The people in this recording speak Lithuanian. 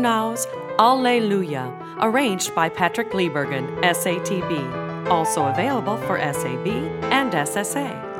Murnau's Alleluia, arranged by Patrick Liebergen, SATB. Also available for SAB and SSA.